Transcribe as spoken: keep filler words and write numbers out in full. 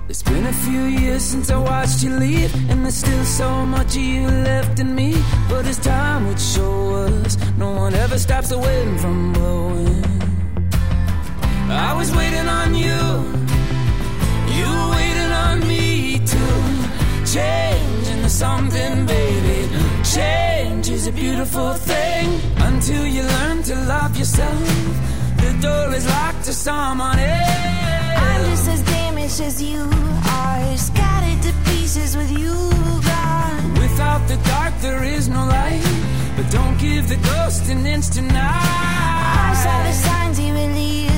It's been a few years since I watched you leave, and there's still so much of you left in me. But as time would show us, no one ever stops the wind from blowing. I was waiting on you, you were waiting on me too. Change into something, baby. Change is a beautiful thing until you learn to love yourself. The door is locked to someone else. I'm just as damaged as you are, scattered to pieces with you gone. Without the dark there is no light, but don't give the ghost an inch tonight. I saw the signs you were leaving.